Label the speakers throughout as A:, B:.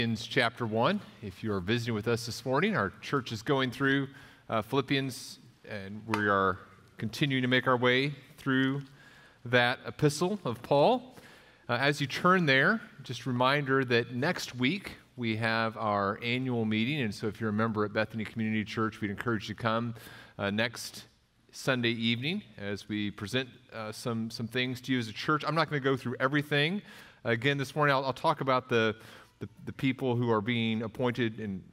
A: Philippians chapter 1. If you are visiting with us this morning, our church is going through Philippians, and we are continuing to make our way through that epistle of Paul. As you turn there, just a reminder that next week we have our annual meeting, and so if you're a member at Bethany Community Church, we'd encourage you to come next Sunday evening as we present some things to you as a church. I'm not going to go through everything. Again, this morning I'll talk about the people who are being appointed in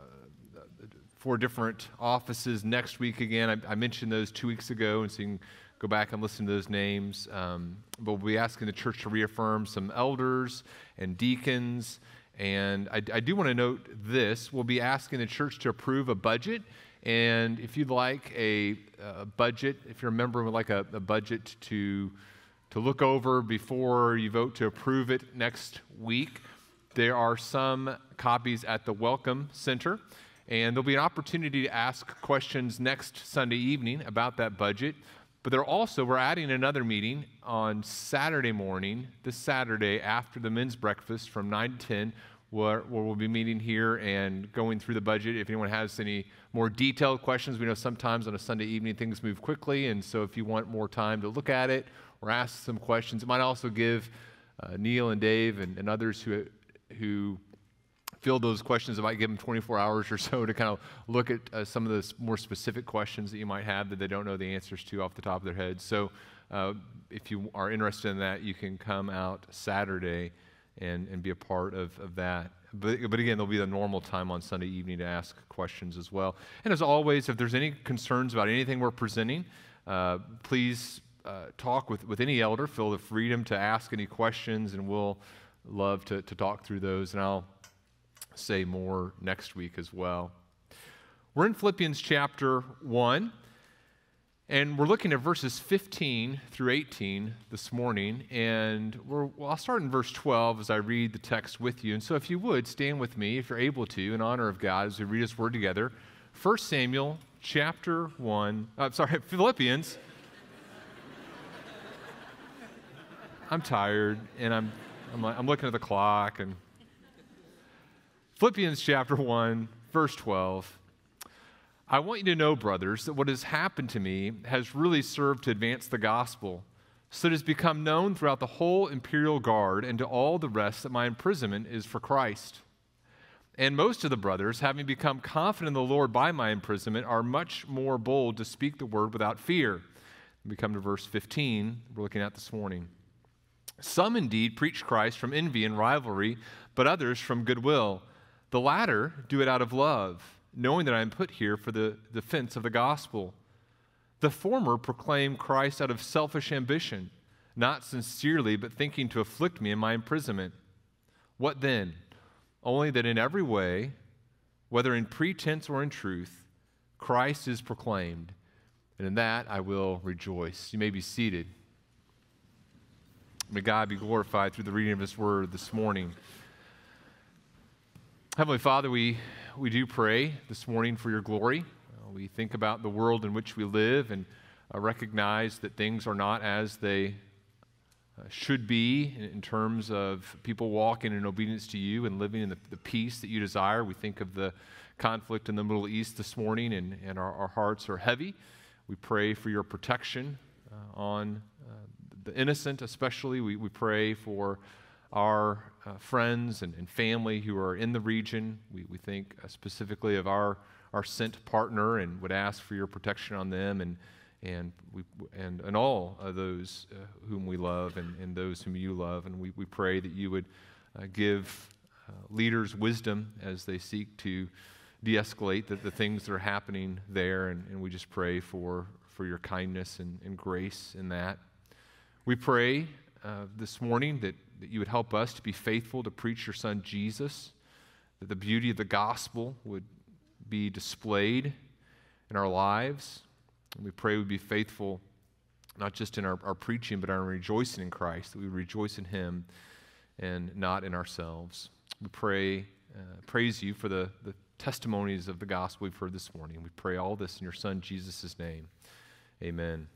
A: 4 different offices next week again. I mentioned those 2 weeks ago, and so you can go back and listen to those names. But we'll be asking the church to reaffirm some elders and deacons. And I do want to note this. We'll be asking the church to approve a budget. And if you'd like a budget, if you're a member and would like a budget to look over before you vote to approve it next week, there are some copies at the Welcome Center, and there'll be an opportunity to ask questions next Sunday evening about that budget. But we're adding another meeting on Saturday morning, this Saturday after the men's breakfast from 9 to 10, where we'll be meeting here and going through the budget. If anyone has any more detailed questions, we know sometimes on a Sunday evening things move quickly, and so if you want more time to look at it or ask some questions, it might also give Neil and Dave and others who field those questions, it might give them 24 hours or so to kind of look at some of the more specific questions that you might have that they don't know the answers to off the top of their heads. So if you are interested in that, you can come out Saturday and be a part of that. But again, there'll be the normal time on Sunday evening to ask questions as well. And as always, if there's any concerns about anything we're presenting, please talk with any elder. Feel the freedom to ask any questions, and we'll love to talk through those, and I'll say more next week as well. We're in Philippians chapter 1, and we're looking at verses 15 through 18 this morning, and I'll start in verse 12 as I read the text with you. And so if you would, stand with me, if you're able to, in honor of God, as we read His Word together. 1 Samuel chapter 1, Philippians. I'm tired, and I'm looking at the clock. And Philippians chapter 1, verse 12. I want you to know, brothers, that what has happened to me has really served to advance the gospel, so it has become known throughout the whole imperial guard and to all the rest that my imprisonment is for Christ. And most of the brothers, having become confident in the Lord by my imprisonment, are much more bold to speak the word without fear. We come to verse 15 we're looking at this morning. Some indeed preach Christ from envy and rivalry, but others from goodwill. The latter do it out of love, knowing that I am put here for the defense of the gospel. The former proclaim Christ out of selfish ambition, not sincerely, but thinking to afflict me in my imprisonment. What then? Only that in every way, whether in pretense or in truth, Christ is proclaimed, and in that I will rejoice. You may be seated. May God be glorified through the reading of His Word this morning. Heavenly Father, we do pray this morning for Your glory. We think about the world in which we live and recognize that things are not as they should be in terms of people walking in obedience to You and living in the peace that You desire. We think of the conflict in the Middle East this morning, and our hearts are heavy. We pray for Your protection on the innocent especially. We pray for our friends and family who are in the region. We think specifically of our sent partner and would ask for Your protection on them and all of those whom we love and those whom You love. And we pray that You would give leaders wisdom as they seek to de-escalate the things that are happening there. And we just pray for Your kindness and grace in that. We pray this morning that You would help us to be faithful to preach Your Son Jesus, that the beauty of the gospel would be displayed in our lives. And we pray we'd be faithful not just in our preaching, but our rejoicing in Christ, that we rejoice in Him and not in ourselves. We praise You for the testimonies of the gospel we've heard this morning. We pray all this in Your Son Jesus' name. Amen.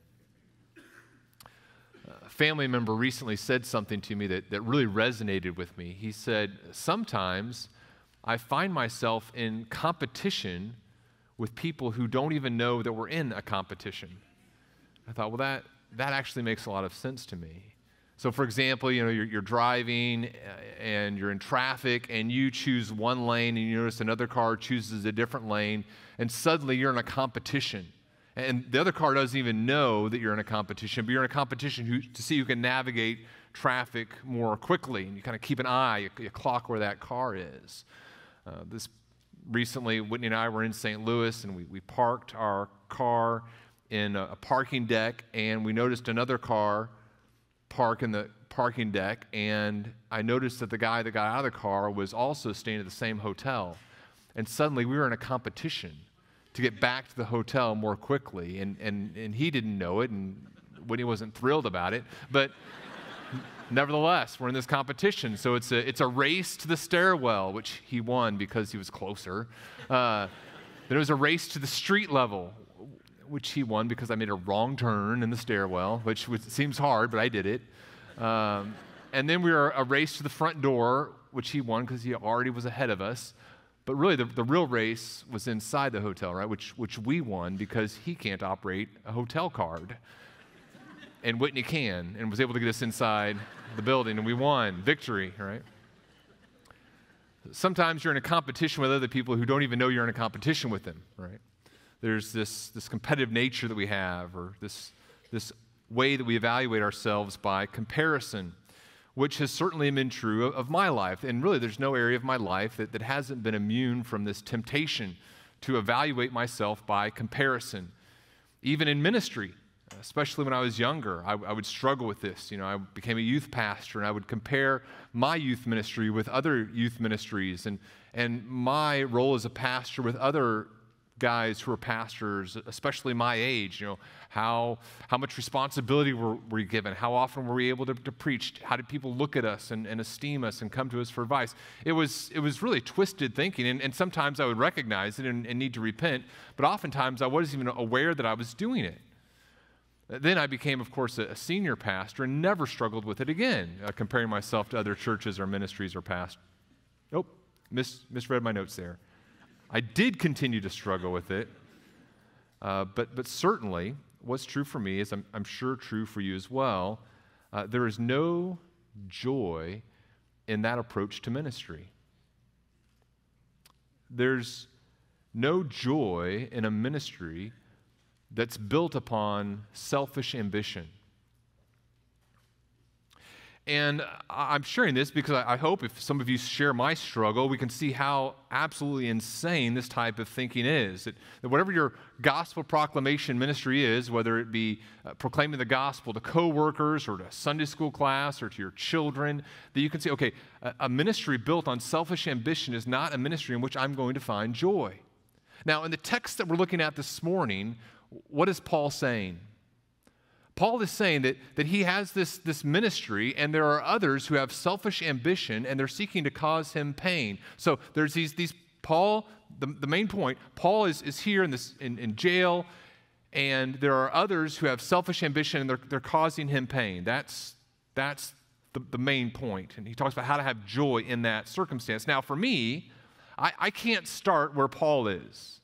A: A family member recently said something to me that really resonated with me. He said, sometimes I find myself in competition with people who don't even know that we're in a competition. I thought, well, that actually makes a lot of sense to me. So, for example, you're driving and you're in traffic and you choose one lane and you notice another car chooses a different lane, and suddenly you're in a competition. And the other car doesn't even know that you're in a competition, but you're in a competition to see who can navigate traffic more quickly. And you kind of keep an eye, you clock where that car is. This recently, Whitney and I were in St. Louis, and we parked our car in a parking deck, and we noticed another car park in the parking deck, and I noticed that the guy that got out of the car was also staying at the same hotel. And suddenly we were in a competition to get back to the hotel more quickly, and he didn't know it, and Whitney wasn't thrilled about it, but nevertheless, we're in this competition. So it's a race to the stairwell, which he won because he was closer. Then it was a race to the street level, which he won because I made a wrong turn in the stairwell, which seems hard, but I did it. And then we were a race to the front door, which he won because he already was ahead of us. But really, the real race was inside the hotel, right? Which we won because he can't operate a hotel card. And Whitney can, and was able to get us inside the building, and we won. Victory, right? Sometimes you're in a competition with other people who don't even know you're in a competition with them, right? There's this competitive nature that we have, or this way that we evaluate ourselves by comparison, which has certainly been true of my life. And really, there's no area of my life that hasn't been immune from this temptation to evaluate myself by comparison. Even in ministry, especially when I was younger, I would struggle with this. I became a youth pastor, and I would compare my youth ministry with other youth ministries, and my role as a pastor with other guys who are pastors, especially my age. How much responsibility were we given? How often were we able to preach? How did people look at us and esteem us and come to us for advice? It was really twisted thinking, and sometimes I would recognize it and need to repent, but oftentimes I wasn't even aware that I was doing it. Then I became, of course, a senior pastor and never struggled with it again, comparing myself to other churches or ministries or pastors. Nope, misread my notes there. I did continue to struggle with it, but certainly what's true for me is I'm sure true for you as well. There is no joy in that approach to ministry. There's no joy in a ministry that's built upon selfish ambition. And I'm sharing this because I hope if some of you share my struggle, we can see how absolutely insane this type of thinking is. That whatever your gospel proclamation ministry is, whether it be proclaiming the gospel to coworkers or to Sunday school class or to your children, that you can say, okay, a ministry built on selfish ambition is not a ministry in which I'm going to find joy. Now, in the text that we're looking at this morning, what is Paul saying? Paul is saying that he has this ministry, and there are others who have selfish ambition, and they're seeking to cause him pain. So there's these Paul, the main point, Paul is here in jail, and there are others who have selfish ambition, and they're causing him pain. That's the main point. And he talks about how to have joy in that circumstance. Now, for me, I can't start where Paul is.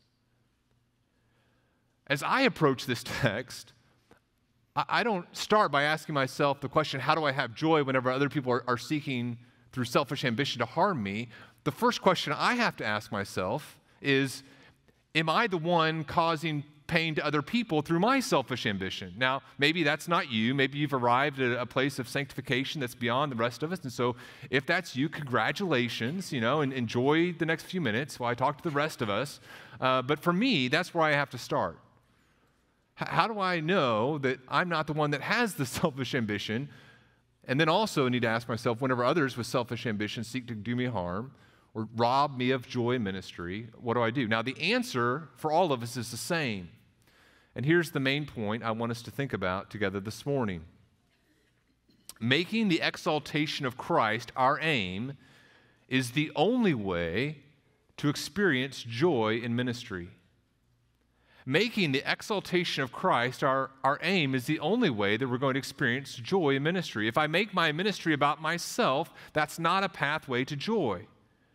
A: As I approach this text, I don't start by asking myself the question, how do I have joy whenever other people are seeking through selfish ambition to harm me? The first question I have to ask myself is, am I the one causing pain to other people through my selfish ambition? Now, maybe that's not you. Maybe you've arrived at a place of sanctification that's beyond the rest of us. And so if that's you, congratulations, and enjoy the next few minutes while I talk to the rest of us. But for me, that's where I have to start. How do I know that I'm not the one that has the selfish ambition? And then also need to ask myself, whenever others with selfish ambition seek to do me harm or rob me of joy in ministry, what do I do? Now, the answer for all of us is the same. And here's the main point I want us to think about together this morning. Making the exaltation of Christ our aim is the only way to experience joy in ministry. Making the exaltation of Christ our aim is the only way that we're going to experience joy in ministry. If I make my ministry about myself, that's not a pathway to joy.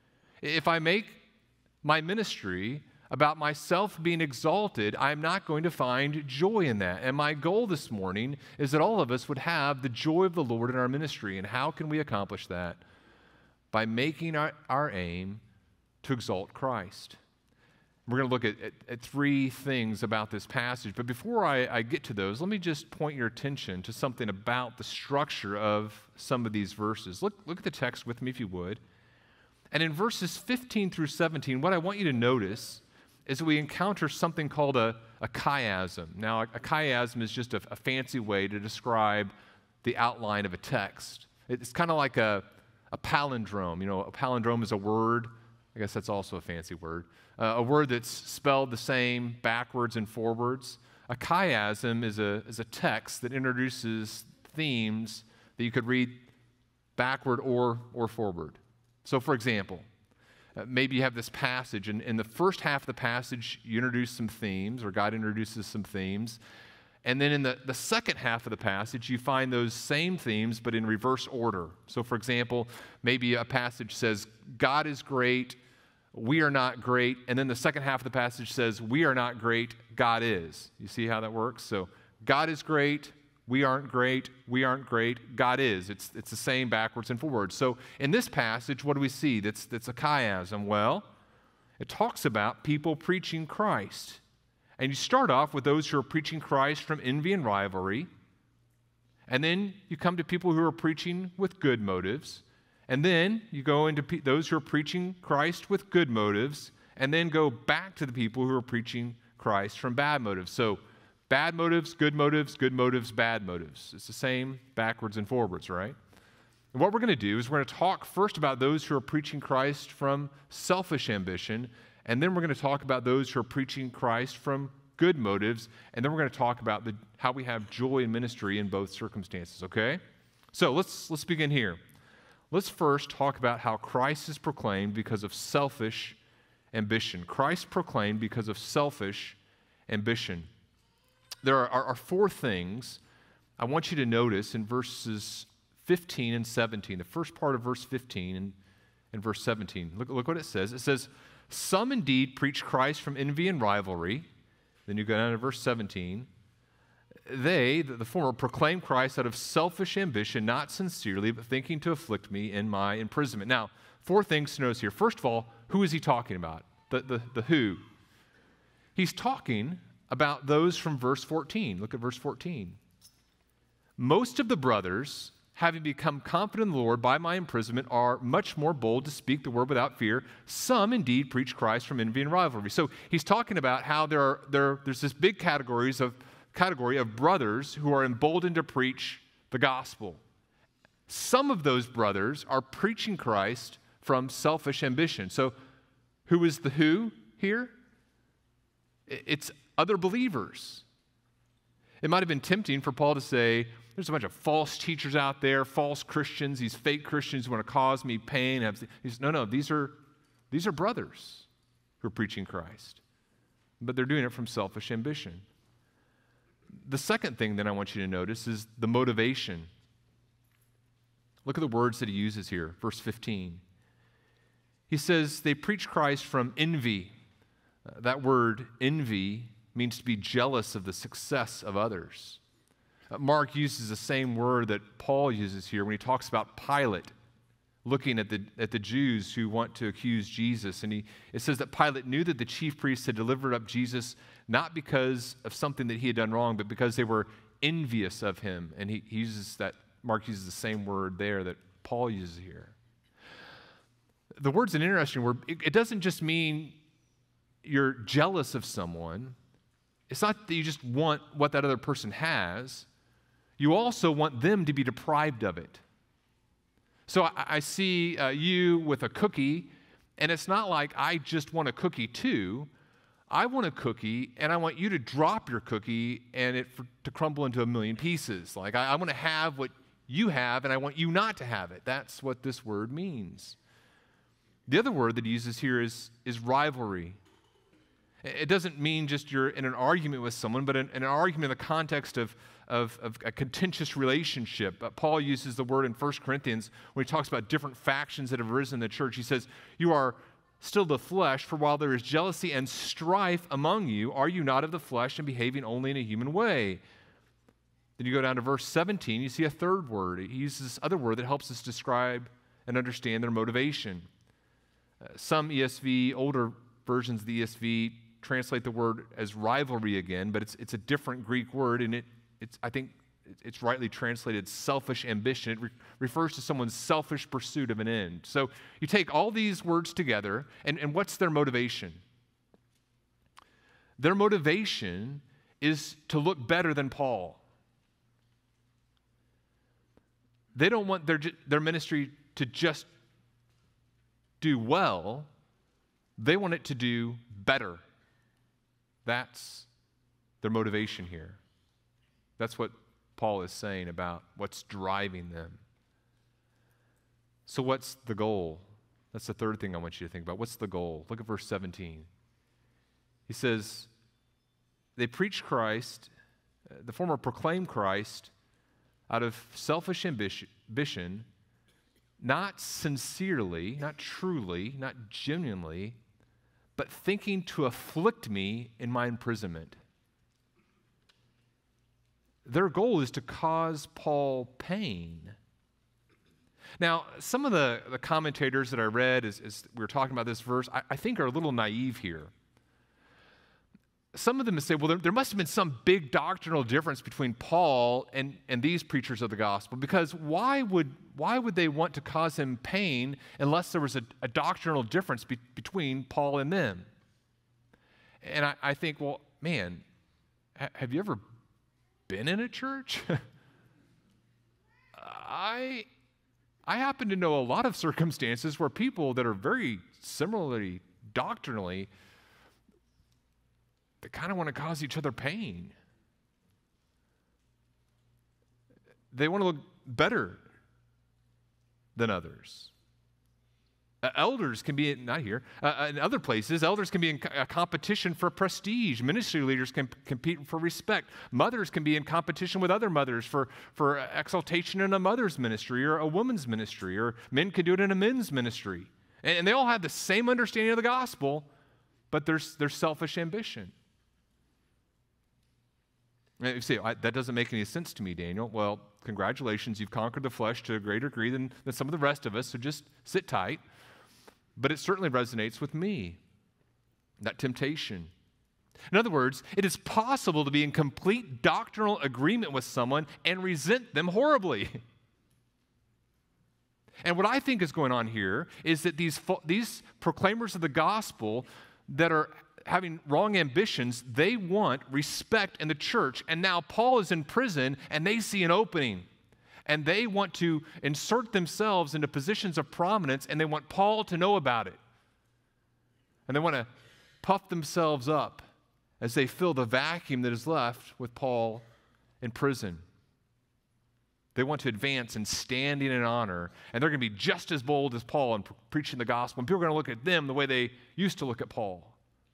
A: If I make my ministry about myself being exalted, I'm not going to find joy in that. And my goal this morning is that all of us would have the joy of the Lord in our ministry. And how can we accomplish that? By making our aim to exalt Christ. We're going to look at three things about this passage. But before I get to those, let me just point your attention to something about the structure of some of these verses. Look at the text with me, if you would. And in verses 15 through 17, what I want you to notice is that we encounter something called a chiasm. Now, a chiasm is just a fancy way to describe the outline of a text. It's kind of like a palindrome. You know, a palindrome is a word. I guess that's also a fancy word. A word that's spelled the same backwards and forwards. A chiasm is a text that introduces themes that you could read backward or forward. So, for example, maybe you have this passage, and in the first half of the passage, you introduce some themes, or God introduces some themes. And then in the second half of the passage, you find those same themes, but in reverse order. So, for example, maybe a passage says, God is great, we are not great. And then the second half of the passage says, we are not great, God is. You see how that works? So, God is great, we aren't great, God is. It's the same backwards and forwards. So in this passage, what do we see that's a chiasm? Well, it talks about people preaching Christ. And you start off with those who are preaching Christ from envy and rivalry. And then you come to people who are preaching with good motives. And then you go into those who are preaching Christ with good motives. And then go back to the people who are preaching Christ from bad motives. So bad motives, good motives, bad motives. It's the same backwards and forwards, right? And what we're going to do is we're going to talk first about those who are preaching Christ from selfish ambition, and then we're going to talk about those who are preaching Christ from good motives, and then we're going to talk about how we have joy in ministry in both circumstances, okay? So let's begin here. Let's first talk about how Christ is proclaimed because of selfish ambition. Christ proclaimed because of selfish ambition. There are four things I want you to notice in verses 15 and 17, the first part of verse 15 and verse 17. Look what it says. It says, some indeed preach Christ from envy and rivalry. Then you go down to verse 17. They, the former, proclaim Christ out of selfish ambition, not sincerely, but thinking to afflict me in my imprisonment. Now, four things to notice here. First of all, who is he talking about? The who. He's talking about those from verse 14. Look at verse 14. Most of the brothers, having become confident in the Lord by my imprisonment, are much more bold to speak the word without fear. Some indeed preach Christ from envy and rivalry. So he's talking about how there's this big category of brothers who are emboldened to preach the gospel. Some of those brothers are preaching Christ from selfish ambition. So who is the who here? It's other believers. It might have been tempting for Paul to say, there's a bunch of false teachers out there, false Christians, these fake Christians who want to cause me pain. No, these are brothers who are preaching Christ. But they're doing it from selfish ambition. The second thing that I want you to notice is the motivation. Look at the words that he uses here, verse 15. He says they preach Christ from envy. That word envy means to be jealous of the success of others. Mark uses the same word that Paul uses here when he talks about Pilate looking at the Jews who want to accuse Jesus. And it says that Pilate knew that the chief priests had delivered up Jesus not because of something that he had done wrong, but because they were envious of him. And Mark uses the same word there that Paul uses here. The word's an interesting word. It doesn't just mean you're jealous of someone. It's not that you just want what that other person has. You also want them to be deprived of it. So I see you with a cookie, and it's not like I just want a cookie too. I want a cookie, and I want you to drop your cookie and to crumble into a million pieces. Like I want to have what you have, and I want you not to have it. That's what this word means. The other word that he uses here is rivalry. It doesn't mean just you're in an argument with someone, but in an argument in the context of a contentious relationship. Paul uses the word in 1 Corinthians when he talks about different factions that have arisen in the church. He says, you are still the flesh, for while there is jealousy and strife among you, are you not of the flesh and behaving only in a human way? Then you go down to verse 17, you see a third word. He uses this other word that helps us describe and understand their motivation. Some ESV, older versions of the ESV, translate the word as rivalry again, but it's a different Greek word, and I think it's rightly translated selfish ambition. It refers to someone's selfish pursuit of an end. So you take all these words together, and what's their motivation? Their motivation is to look better than Paul. They don't want their ministry to just do well. They want it to do better. That's their motivation here. That's what Paul is saying about what's driving them. So what's the goal? That's the third thing I want you to think about. What's the goal? Look at verse 17. He says, they preach Christ, the former proclaim Christ out of selfish ambition, not sincerely, not truly, not genuinely, but thinking to afflict me in my imprisonment. Their goal is to cause Paul pain. Now, some of the commentators that I read as we were talking about this verse, I think are a little naive here. Some of them say, well, there must have been some big doctrinal difference between Paul and these preachers of the gospel, because why would they want to cause him pain unless there was a doctrinal difference between Paul and them? And I think, well, man, have you ever been in a church? I happen to know a lot of circumstances where people that are very similarly doctrinally, they kind of want to cause each other pain. They want to look better than others. Elders can be, not here, in other places, elders can be in a competition for prestige. Ministry leaders can compete for respect. Mothers can be in competition with other mothers for exaltation in a mother's ministry or a woman's ministry, or men can do it in a men's ministry. And they all have the same understanding of the gospel, but there's selfish ambition. And you say, that doesn't make any sense to me, Daniel. Well, congratulations, you've conquered the flesh to a greater degree than some of the rest of us, so just sit tight. But it certainly resonates with me, that temptation. In other words, it is possible to be in complete doctrinal agreement with someone and resent them horribly. And what I think is going on here is that these proclaimers of the gospel that are having wrong ambitions, they want respect in the church. And now Paul is in prison and they see an opening. And they want to insert themselves into positions of prominence, and they want Paul to know about it. And they want to puff themselves up as they fill the vacuum that is left with Paul in prison. They want to advance in standing in honor, and they're going to be just as bold as Paul in preaching the gospel. And people are going to look at them the way they used to look at Paul.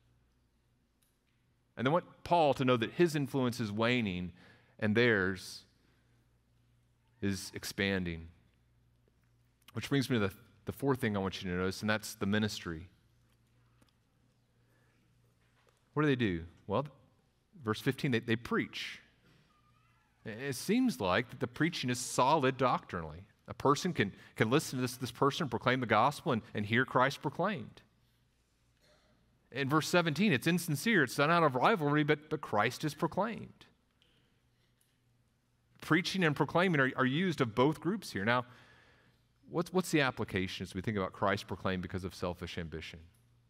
A: And they want Paul to know that his influence is waning and theirs is expanding. Which brings me to the fourth thing I want you to notice, and that's the ministry. What do? Well, verse 15, they preach. It seems like that the preaching is solid doctrinally. A person can listen to this person proclaim the gospel and hear Christ proclaimed. In verse 17, it's insincere. It's done out of rivalry, but Christ is proclaimed. Preaching and proclaiming are used of both groups here. Now, what's the application as we think about Christ proclaimed because of selfish ambition?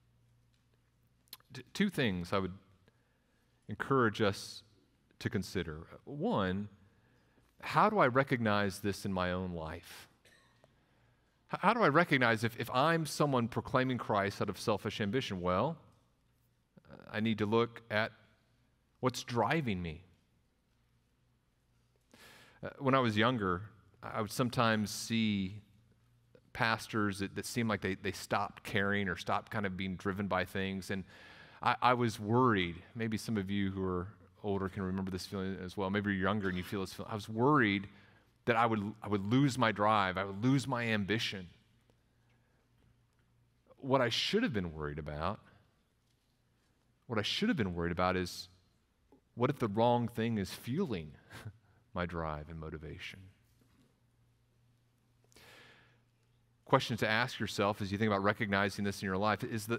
A: Two things I would encourage us to consider. One, how do I recognize this in my own life? How do I recognize if I'm someone proclaiming Christ out of selfish ambition? Well, I need to look at what's driving me. When I was younger, I would sometimes see pastors that seemed like they stopped caring or stopped kind of being driven by things. And I was worried. Maybe some of you who are older can remember this feeling as well. Maybe you're younger and you feel this feeling. I was worried that I would lose my drive. I would lose my ambition. what I should have been worried about, is what if the wrong thing is fueling my drive and motivation? Questions to ask yourself as you think about recognizing this in your life: is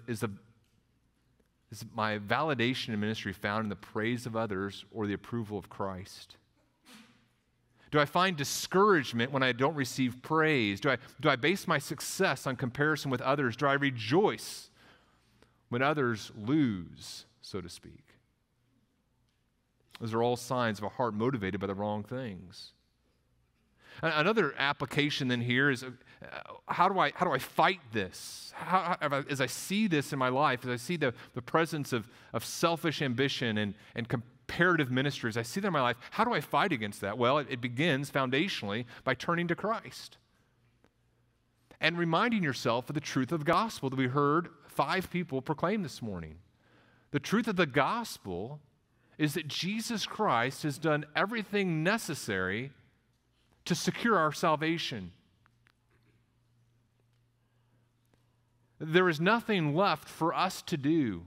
A: my validation in ministry found in the praise of others or the approval of Christ? Do I find discouragement when I don't receive praise? Do I base my success on comparison with others? Do I rejoice when others lose, so to speak? Those are all signs of a heart motivated by the wrong things. Another application then here is how do I fight this? As I see this in my life, as I see the presence of selfish ambition and comparative ministry, as I see that in my life, how do I fight against that? Well, it begins foundationally by turning to Christ and reminding yourself of the truth of the gospel that we heard 5 people proclaim this morning. The truth of the gospel is that Jesus Christ has done everything necessary to secure our salvation. There is nothing left for us to do.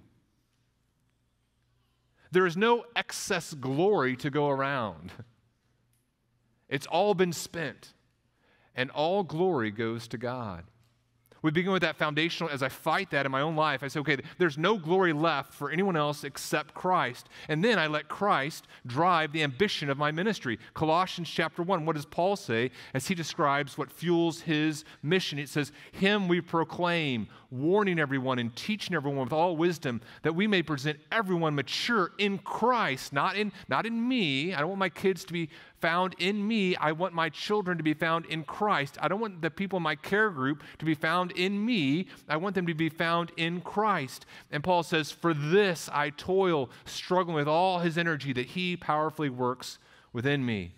A: There is no excess glory to go around. It's all been spent, and all glory goes to God. We begin with that foundational. As I fight that in my own life, I say, okay, there's no glory left for anyone else except Christ. And then I let Christ drive the ambition of my ministry. Colossians chapter 1, what does Paul say as he describes what fuels his mission? It says, "Him we proclaim, warning everyone and teaching everyone with all wisdom, that we may present everyone mature in Christ," not in me. I don't want my kids to be found in me. I want my children to be found in Christ. I don't want the people in my care group to be found in me. I want them to be found in Christ. And Paul says, "For this I toil, struggling with all his energy that he powerfully works within me."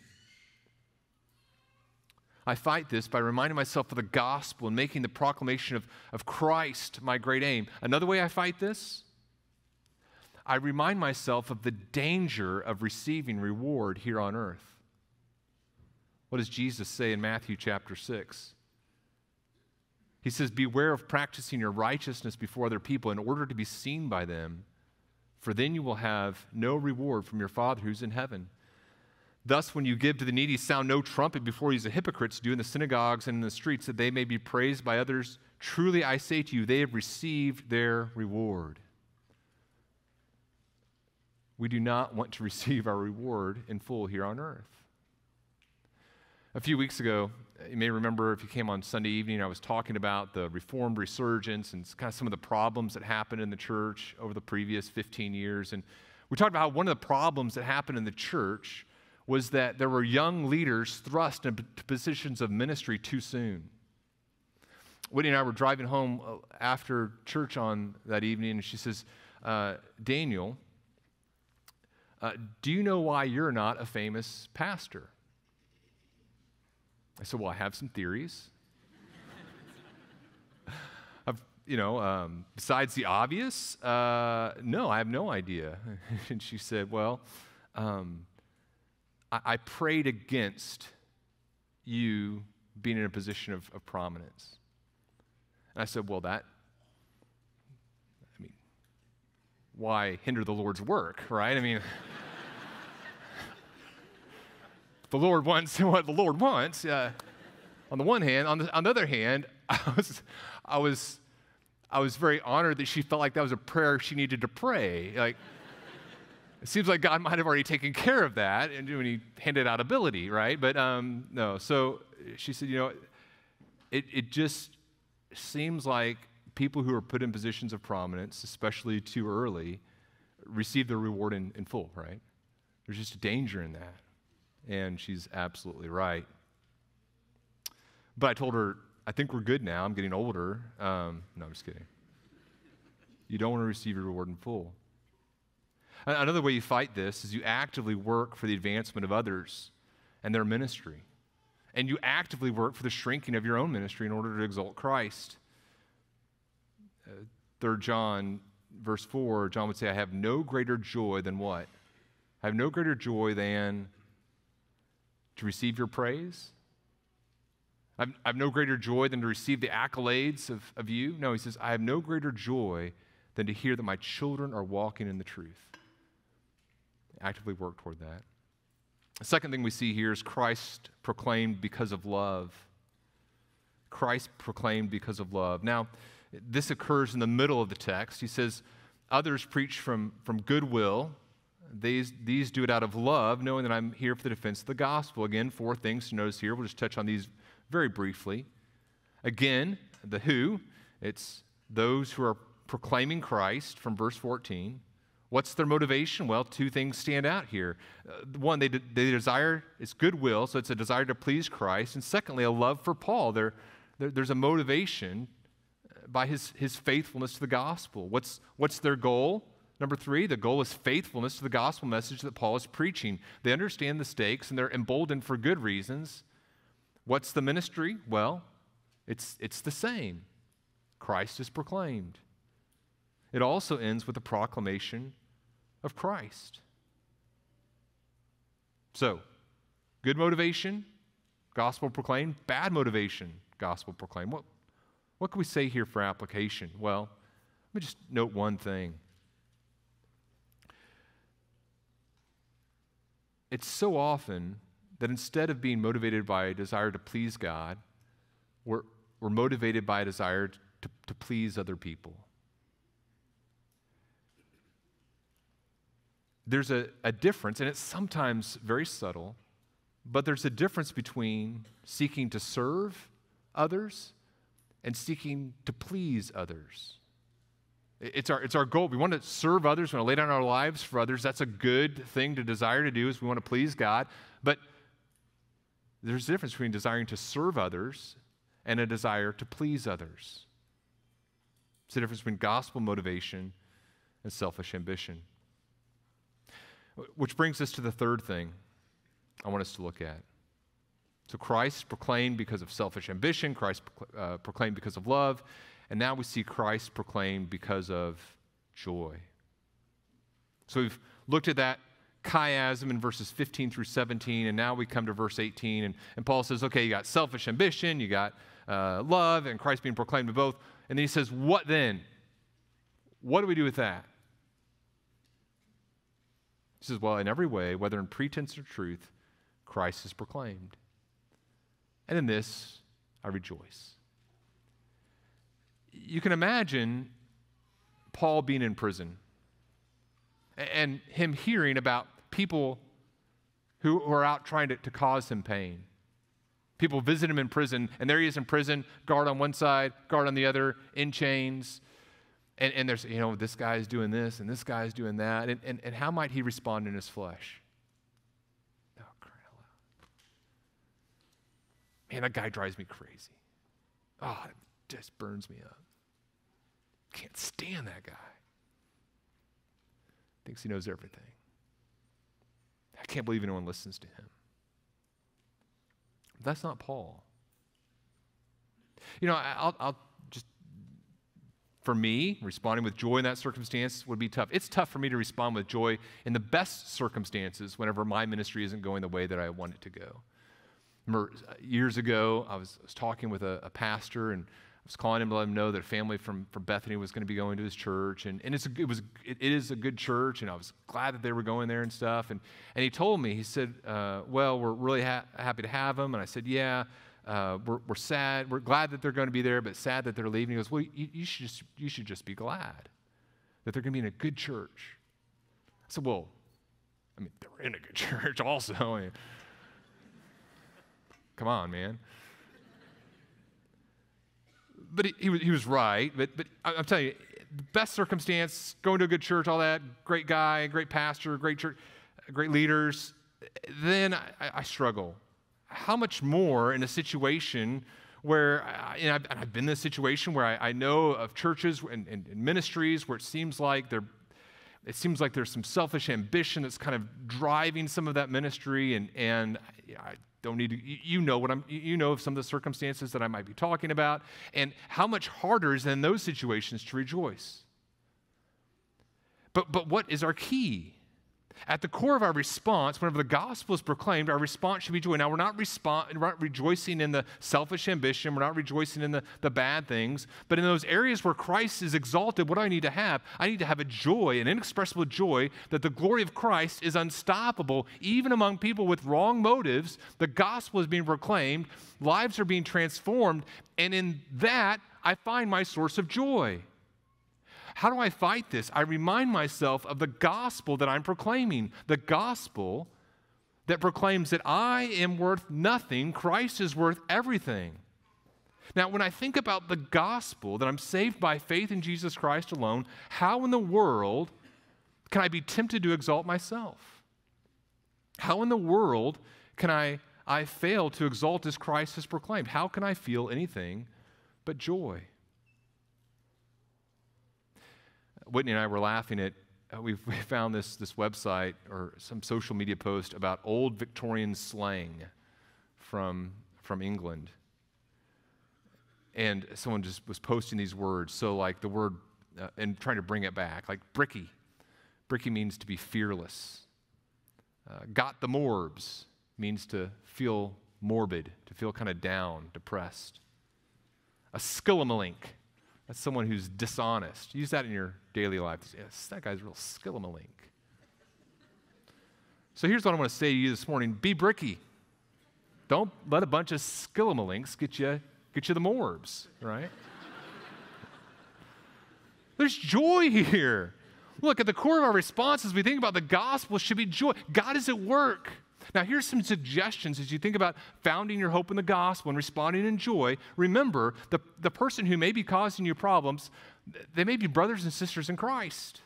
A: I fight this by reminding myself of the gospel and making the proclamation of Christ my great aim. Another way I fight this, I remind myself of the danger of receiving reward here on earth. What does Jesus say in Matthew chapter 6? He says, "Beware of practicing your righteousness before other people in order to be seen by them, for then you will have no reward from your Father who's in heaven. Thus, when you give to the needy, sound no trumpet before you as the hypocrites do in the synagogues and in the streets, that they may be praised by others. Truly I say to you, they have received their reward." We do not want to receive our reward in full here on earth. A few weeks ago, you may remember if you came on Sunday evening, I was talking about the Reformed resurgence and kind of some of the problems that happened in the church over the previous 15 years. And we talked about how one of the problems that happened in the church was that there were young leaders thrust into positions of ministry too soon. Whitney and I were driving home after church on that evening, and she says, "Daniel, do you know why you're not a famous pastor?" I said, "Well, I have some theories. Besides the obvious, no, I have no idea." And she said, "Well, I prayed against you being in a position of prominence." And I said, "Well, why hinder the Lord's work, right? I mean, the Lord wants what the Lord wants." On the one hand, on the other hand, I was very honored that she felt like that was a prayer she needed to pray. Like, it seems like God might have already taken care of that, and when He handed out ability, right? But no. So she said, it just seems like people who are put in positions of prominence, especially too early, receive their reward in full, right? There's just a danger in that. And she's absolutely right. But I told her, I think we're good now. I'm getting older. No, I'm just kidding. You don't want to receive your reward in full. Another way you fight this is you actively work for the advancement of others and their ministry. And you actively work for the shrinking of your own ministry in order to exalt Christ. 3 John, verse 4, John would say, "I have no greater joy than" what? "I have no greater joy than to receive your praise I've no greater joy than to receive the accolades of you. No, he says, I have no greater joy than to hear that my children are walking in the truth. Actively work toward that. The second thing we see here is Christ proclaimed because of love. Christ proclaimed because of love. Now, this occurs in the middle of the text. He says, others preach from goodwill. These do it out of love, knowing that I'm here for the defense of the gospel. Again, 4 things to notice here. We'll just touch on these very briefly. Again, the who. It's those who are proclaiming Christ from verse 14. What's their motivation? Well, 2 things stand out here. One, they desire, it's goodwill, so it's a desire to please Christ. And secondly, a love for Paul. There's a motivation by his faithfulness to the gospel. What's their goal? Number 3, the goal is faithfulness to the gospel message that Paul is preaching. They understand the stakes, and they're emboldened for good reasons. What's the ministry? Well, it's the same. Christ is proclaimed. It also ends with the proclamation of Christ. So, good motivation, gospel proclaimed. Bad motivation, gospel proclaimed. What can we say here for application? Well, let me just note one thing. It's so often that instead of being motivated by a desire to please God, we're motivated by a desire to please other people. There's a difference, and it's sometimes very subtle, but there's a difference between seeking to serve others and seeking to please others. It's our goal. We want to serve others. We want to lay down our lives for others. That's a good thing to desire to do, is we want to please God. But there's a difference between desiring to serve others and a desire to please others. It's the difference between gospel motivation and selfish ambition. Which brings us to the third thing I want us to look at. So Christ proclaimed because of selfish ambition, Christ proclaimed because of love, and now we see Christ proclaimed because of joy. So we've looked at that chiasm in verses 15 through 17, and now we come to verse 18, and Paul says, okay, you got selfish ambition, you got love, and Christ being proclaimed to both, and then he says, what then? What do we do with that? He says, well, in every way, whether in pretense or truth, Christ is proclaimed. And in this, I rejoice. You can imagine Paul being in prison and him hearing about people who are out trying to cause him pain. People visit him in prison, and there he is in prison, guard on one side, guard on the other, in chains. And there's, this guy's doing this, and this guy's doing that. And how might he respond in his flesh? Oh, crying out loud. Man, that guy drives me crazy. Oh, it just burns me up. Can't stand that guy. Thinks he knows everything. I can't believe anyone listens to him. That's not Paul. I'll just, for me, responding with joy in that circumstance would be tough. It's tough for me to respond with joy in the best circumstances whenever my ministry isn't going the way that I want it to go. Remember, years ago, I was talking with a pastor, and I was calling him to let him know that a family from Bethany was going to be going to his church, and it is a good church, and I was glad that they were going there and stuff. And he told me, he said, well, we're really happy to have them. And I said, yeah, we're sad. We're glad that they're going to be there, but sad that they're leaving. He goes, well, you should just be glad that they're going to be in a good church. I said, well, they were in a good church also. Come on, man. But he was right. But I'm telling you, the best circumstance, going to a good church, all that, great guy, great pastor, great church, great leaders, then I struggle. How much more in a situation where, I've been in this situation where I know of churches and ministries where it seems like there's some selfish ambition that's kind of driving some of that ministry, and I don't need to, you know of some of the circumstances that I might be talking about, and how much harder is it in those situations to rejoice. But what is our key? At the core of our response, whenever the gospel is proclaimed, our response should be joy. Now, we're not rejoicing in the selfish ambition. We're not rejoicing in the bad things. But in those areas where Christ is exalted, what do I need to have? I need to have a joy, an inexpressible joy, that the glory of Christ is unstoppable. Even among people with wrong motives, the gospel is being proclaimed, lives are being transformed, and in that, I find my source of joy. How do I fight this? I remind myself of the gospel that I'm proclaiming, the gospel that proclaims that I am worth nothing, Christ is worth everything. Now, when I think about the gospel, that I'm saved by faith in Jesus Christ alone, how in the world can I be tempted to exalt myself? How in the world can I fail to exalt as Christ has proclaimed? How can I feel anything but joy? Whitney and I were laughing at, we found this website or some social media post about old Victorian slang from England. And someone just was posting these words. So like the word, and trying to bring it back, like bricky. Bricky means to be fearless. Got the morbs means to feel morbid, to feel kind of down, depressed. A skillimalink. That's someone who's dishonest. Use that in your daily life. Yes, that guy's real skillimalink. So here's what I want to say to you this morning. Be bricky. Don't let a bunch of skillimalinks get you the morbs, right? There's joy here. Look, at the core of our response as we think about the gospel should be joy. God is at work. Now, here's some suggestions as you think about founding your hope in the gospel and responding in joy. Remember, the person who may be causing you problems, they may be brothers and sisters in Christ.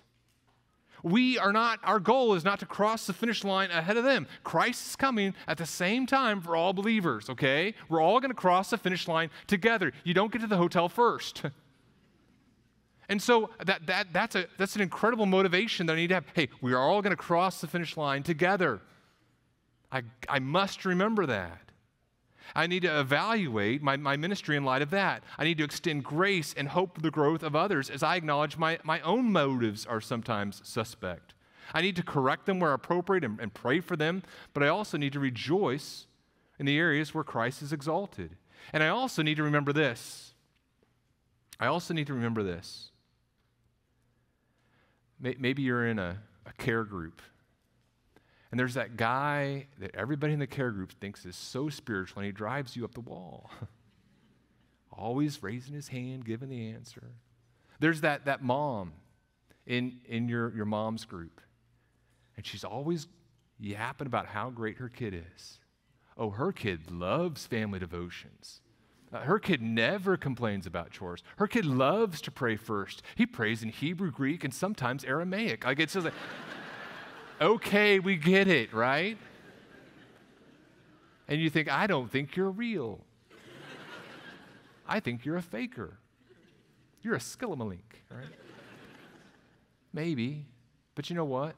A: Our goal is not to cross the finish line ahead of them. Christ is coming at the same time for all believers, okay? We're all going to cross the finish line together. You don't get to the hotel first. And so that's an incredible motivation that I need to have. Hey, we are all going to cross the finish line together. I must remember that. I need to evaluate my ministry in light of that. I need to extend grace and hope for the growth of others as I acknowledge my own motives are sometimes suspect. I need to correct them where appropriate and pray for them, but I also need to rejoice in the areas where Christ is exalted. And I also need to remember this. Maybe you're in a care group. And there's that guy that everybody in the care group thinks is so spiritual, and he drives you up the wall. Always raising his hand, giving the answer. There's that mom in your mom's group, and she's always yapping about how great her kid is. Oh, her kid loves family devotions. Her kid never complains about chores. Her kid loves to pray first. He prays in Hebrew, Greek, and sometimes Aramaic. Like it's just like, okay, we get it, right? And you think, I don't think you're real. I think you're a faker. You're a skillimalink, right? Maybe, but you know what?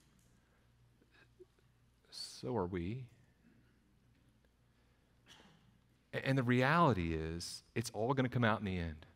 A: So are we. And the reality is, it's all going to come out in the end.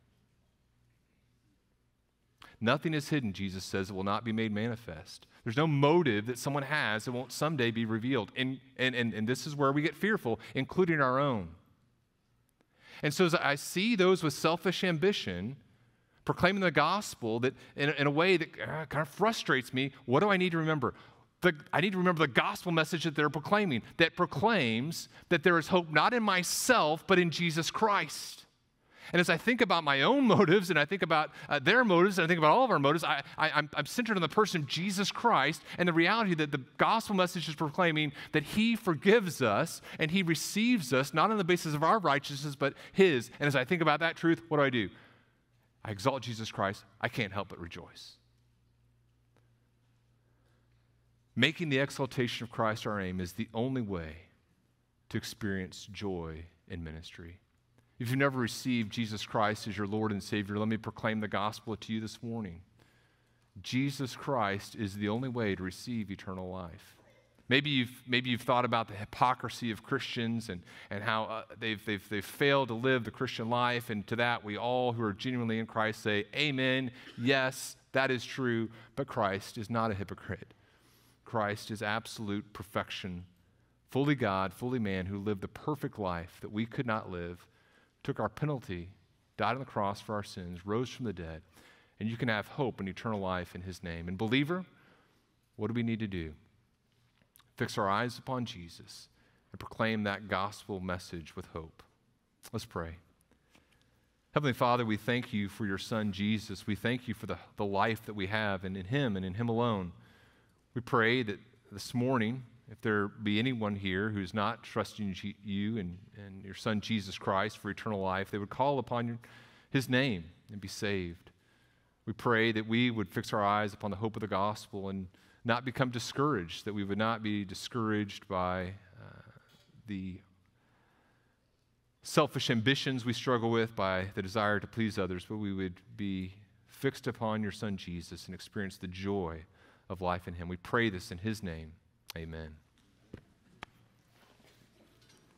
A: Nothing is hidden, Jesus says, it will not be made manifest. There's no motive that someone has that won't someday be revealed. And this is where we get fearful, including our own. And so as I see those with selfish ambition proclaiming the gospel that in a way that kind of frustrates me, what do I need to remember? I need to remember the gospel message that they're proclaiming, that proclaims that there is hope not in myself, but in Jesus Christ. And as I think about my own motives, and I think about their motives, and I think about all of our motives, I'm centered on the person of Jesus Christ and the reality that the gospel message is proclaiming that he forgives us and he receives us, not on the basis of our righteousness, but his. And as I think about that truth, what do? I exalt Jesus Christ. I can't help but rejoice. Making the exaltation of Christ our aim is the only way to experience joy in ministry. If you've never received Jesus Christ as your Lord and Savior, let me proclaim the gospel to you this morning. Jesus Christ is the only way to receive eternal life. Maybe you've thought about the hypocrisy of Christians and how they've failed to live the Christian life, and to that we all who are genuinely in Christ say, amen, yes, that is true, but Christ is not a hypocrite. Christ is absolute perfection, fully God, fully man, who lived the perfect life that we could not live, took our penalty, died on the cross for our sins, rose from the dead, and you can have hope and eternal life in his name. And believer, what do we need to do? Fix our eyes upon Jesus and proclaim that gospel message with hope. Let's pray. Heavenly Father, we thank you for your Son, Jesus. We thank you for the life that we have and in him alone. We pray that this morning, if there be anyone here who's not trusting you and your Son, Jesus Christ, for eternal life, they would call upon his name and be saved. We pray that we would fix our eyes upon the hope of the gospel and not become discouraged, that we would not be discouraged by the selfish ambitions we struggle with, by the desire to please others, but we would be fixed upon your Son Jesus and experience the joy of life in him. We pray this in his name. Amen.